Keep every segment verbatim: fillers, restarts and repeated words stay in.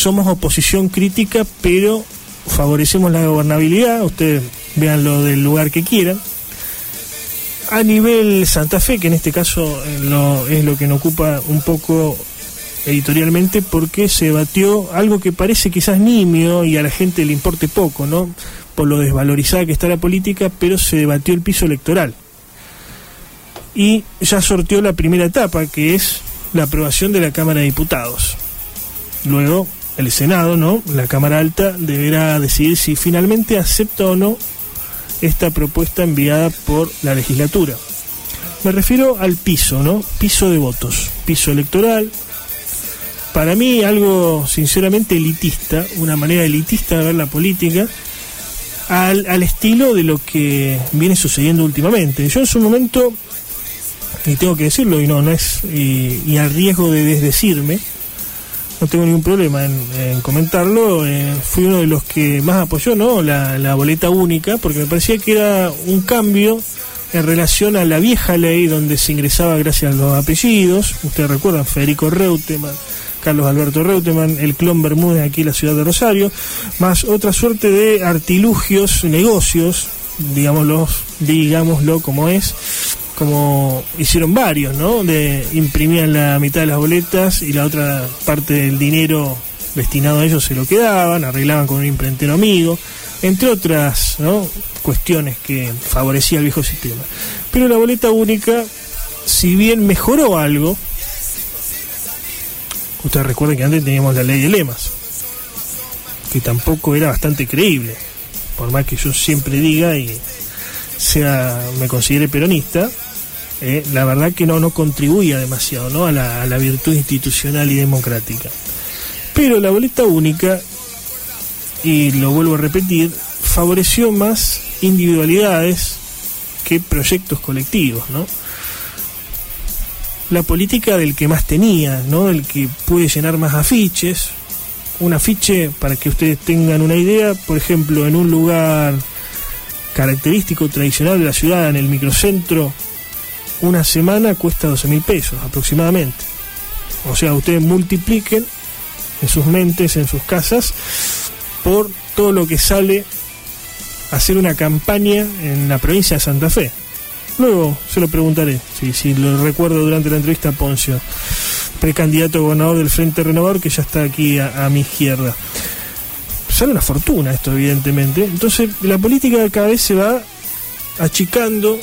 somos oposición crítica, pero favorecemos la gobernabilidad. Ustedes véanlo del lugar que quieran. A nivel Santa Fe, que en este caso lo, es lo que nos ocupa un poco editorialmente, porque se debatió algo que parece quizás nimio y a la gente le importe poco, ¿no?, por lo desvalorizada que está la política, pero se debatió el piso electoral. Y ya sorteó la primera etapa, que es la aprobación de la Cámara de Diputados. Luego, el Senado, ¿no?, la Cámara Alta, deberá decidir si finalmente acepta o no esta propuesta enviada por la legislatura. Me refiero al piso, ¿no? Piso de votos, piso electoral. Para mí algo sinceramente elitista, una manera elitista de ver la política, al, al estilo de lo que viene sucediendo últimamente. Yo en su momento, y tengo que decirlo, y no, no es, y, y a riesgo de desdecirme, no tengo ningún problema en, en comentarlo, eh, fui uno de los que más apoyó, ¿no?, la, la boleta única, porque me parecía que era un cambio en relación a la vieja ley donde se ingresaba gracias a los apellidos. Ustedes recuerdan, Federico Reutemann, Carlos Alberto Reutemann, el clon Bermúdez aquí en la ciudad de Rosario, más otra suerte de artilugios, negocios, digámoslo, digámoslo como es, como hicieron varios, ¿no?, de imprimían la mitad de las boletas y la otra parte del dinero destinado a ellos se lo quedaban, arreglaban con un imprentero amigo, entre otras, ¿no?, cuestiones que favorecía el viejo sistema. Pero la boleta única, si bien mejoró algo, ustedes recuerden que antes teníamos la ley de lemas, que tampoco era bastante creíble, por más que yo siempre diga y sea, me considere peronista, eh, la verdad que no, no contribuía demasiado, ¿no?, a la, a la virtud institucional y democrática. Pero la boleta única, y lo vuelvo a repetir, favoreció más individualidades que proyectos colectivos, ¿no? La política del que más tenía, ¿no?, del que puede llenar más afiches. Un afiche, para que ustedes tengan una idea, por ejemplo, en un lugar característico, tradicional de la ciudad, en el microcentro, una semana cuesta doce mil pesos aproximadamente. O sea, ustedes multipliquen en sus mentes, en sus casas, por todo lo que sale a hacer una campaña en la provincia de Santa Fe. Luego se lo preguntaré, si, si lo recuerdo durante la entrevista a Poncio, precandidato a gobernador del Frente Renovador, que ya está aquí a, a mi izquierda. Sale una fortuna esto, evidentemente. Entonces la política cada vez se va achicando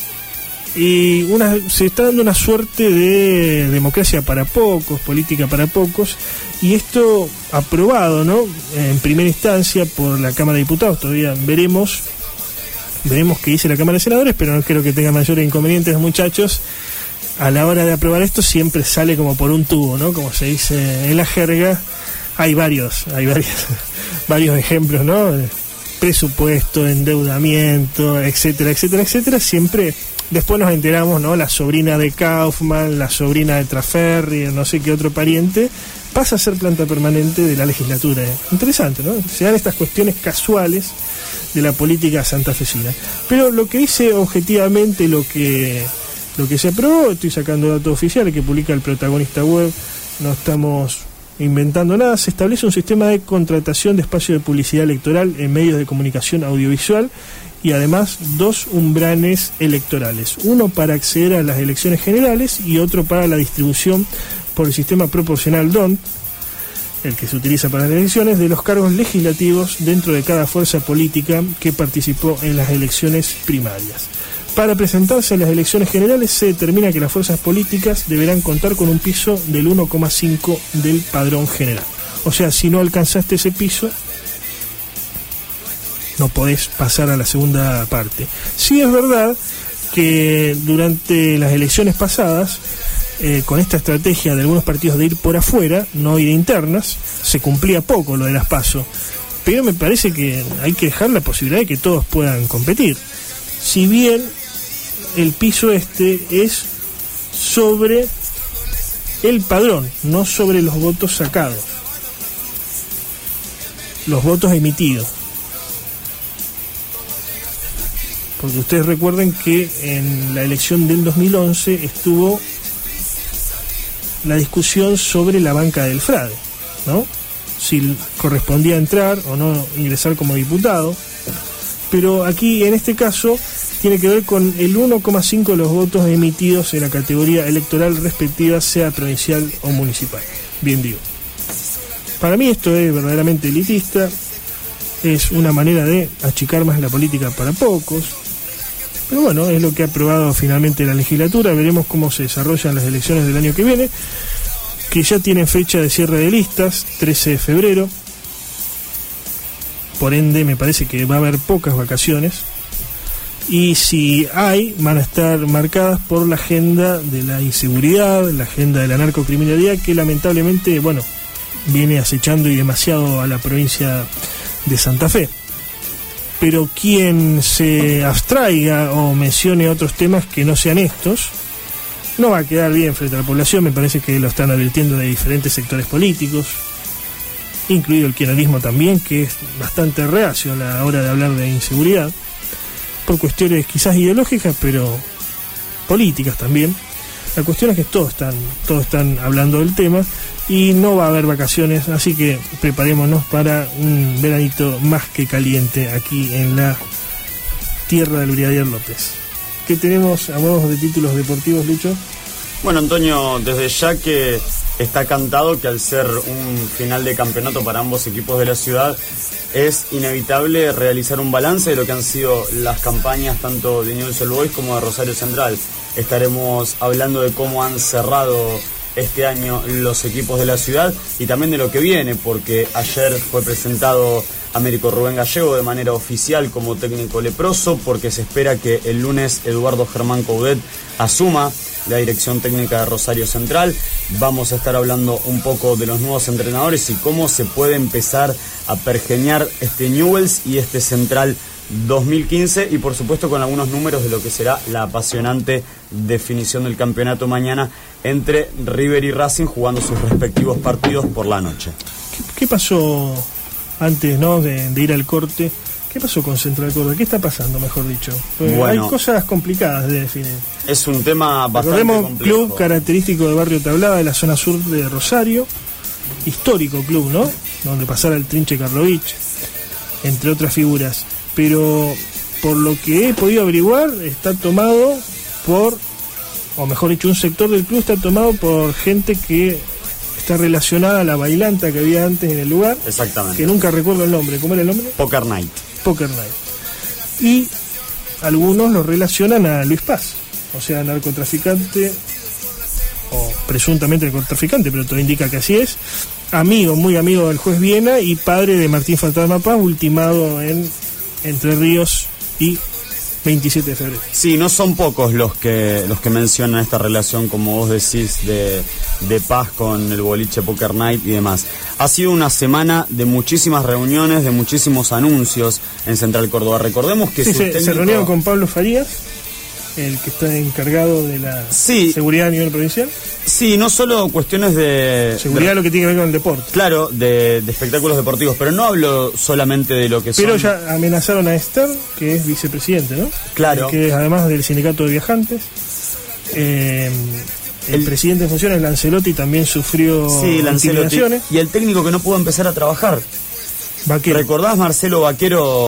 y una, se está dando una suerte de democracia para pocos, política para pocos, y esto aprobado, ¿no?, en primera instancia por la Cámara de Diputados. Todavía veremos veremos qué dice la Cámara de Senadores, pero no creo que tenga mayores inconvenientes, muchachos. A la hora de aprobar esto siempre sale como por un tubo, ¿no?, como se dice en la jerga. Hay varios, hay varios, varios ejemplos, ¿no? Presupuesto, endeudamiento, etcétera, etcétera, etcétera. Siempre después nos enteramos, ¿no?, la sobrina de Kaufman, la sobrina de Traferri, no sé qué otro pariente, pasa a ser planta permanente de la legislatura. Interesante, ¿no? Se dan estas cuestiones casuales de la política santafesina. Pero lo que dice objetivamente lo que lo que se aprobó, estoy sacando datos oficiales que publica el Protagonista Web, no estamos inventando nada. Se establece un sistema de contratación de espacio de publicidad electoral en medios de comunicación audiovisual y además dos umbrales electorales, uno para acceder a las elecciones generales y otro para la distribución por el sistema proporcional D O N, el que se utiliza para las elecciones, de los cargos legislativos dentro de cada fuerza política que participó en las elecciones primarias. Para presentarse a las elecciones generales se determina que las fuerzas políticas deberán contar con un piso del uno coma cinco del padrón general. O sea, si no alcanzaste ese piso, no podés pasar a la segunda parte. Sí es verdad que durante las elecciones pasadas, eh, con esta estrategia de algunos partidos de ir por afuera, no ir internas, se cumplía poco lo de las PASO. Pero me parece que hay que dejar la posibilidad de que todos puedan competir. Si bien el piso este es sobre el padrón, no sobre los votos sacados, los votos emitidos. Porque ustedes recuerden que en la elección del dos mil once estuvo la discusión sobre la banca del Frade, ¿no? si correspondía entrar o no ingresar como diputado, pero aquí en este caso tiene que ver con el uno coma cinco de los votos emitidos en la categoría electoral respectiva, sea provincial o municipal. Bien digo. Para mí esto es verdaderamente elitista, es una manera de achicar más la política para pocos, pero bueno, es lo que ha aprobado finalmente la legislatura. Veremos cómo se desarrollan las elecciones del año que viene, que ya tienen fecha de cierre de listas, trece de febrero, por ende me parece que va a haber pocas vacaciones, y si hay, van a estar marcadas por la agenda de la inseguridad, la agenda de la narcocriminalidad, que lamentablemente, bueno, viene acechando y demasiado a la provincia de Santa Fe. Pero quien se abstraiga o mencione otros temas que no sean estos, no va a quedar bien frente a la población. Me parece que lo están advirtiendo de diferentes sectores políticos, incluido el kirchnerismo también, que es bastante reacio a la hora de hablar de inseguridad, por cuestiones quizás ideológicas, pero políticas también. La cuestión es que todos están, todos están hablando del tema y no va a haber vacaciones, así que preparémonos para un veranito más que caliente aquí en la tierra del Brigadier López. ¿Qué tenemos a modo de títulos deportivos, Lucho? Bueno, Antonio, desde ya que está cantado que al ser un final de campeonato para ambos equipos de la ciudad, es inevitable realizar un balance de lo que han sido las campañas tanto de Newell's Old Boys como de Rosario Central. Estaremos hablando de cómo han cerrado este año los equipos de la ciudad y también de lo que viene, porque ayer fue presentado Américo Rubén Gallego de manera oficial como técnico leproso, porque se espera que el lunes Eduardo Germán Coudet asuma la dirección técnica de Rosario Central. Vamos a estar hablando un poco de los nuevos entrenadores y cómo se puede empezar a pergeñar este Newell's y este Central dos mil quince, y por supuesto con algunos números de lo que será la apasionante definición del campeonato mañana entre River y Racing, jugando sus respectivos partidos por la noche. ¿Qué, qué pasó antes, no, de, de ir al corte? ¿Qué pasó con Central Córdoba? ¿Qué está pasando, mejor dicho? Bueno, hay cosas complicadas de definir. Es un tema bastante Recordemos, complejo. Club característico de Barrio Tablada, de la zona sur de Rosario, histórico club, ¿no? Donde pasara el Trinche Karlovich, entre otras figuras. Pero por lo que he podido averiguar, está tomado por, o mejor dicho, un sector del club está tomado por gente que está relacionada a la bailanta que había antes en el lugar. Exactamente. Que nunca recuerdo el nombre. ¿Cómo era el nombre? Poker Night. Poker Night. Y algunos lo relacionan a Luis Paz, o sea, narcotraficante, o presuntamente narcotraficante, pero todo indica que así es. Amigo, muy amigo del juez Viena y padre de Martín Fantasma Paz, ultimado en Entre Ríos y veintisiete de febrero. Sí, no son pocos los que los que mencionan esta relación, como vos decís, de, de Paz con el boliche Poker Night y demás. Ha sido una semana de muchísimas reuniones, de muchísimos anuncios en Central Córdoba. Recordemos que sí, su se, técnico... se reunieron con Pablo Farías, el que está encargado de la sí, seguridad a nivel provincial. Sí, no solo cuestiones de... Seguridad de, lo que tiene que ver con el deporte. Claro, de, de espectáculos deportivos, pero no hablo solamente de lo que son... Pero ya amenazaron a Esther, que es vicepresidente, ¿no? Claro. Que es además del sindicato de viajantes. Eh, el, el presidente de funciones, Lancelotti, también sufrió sí, intimidaciones. Y el técnico que no pudo empezar a trabajar. Vaquero. ¿Recordás Marcelo Vaquero?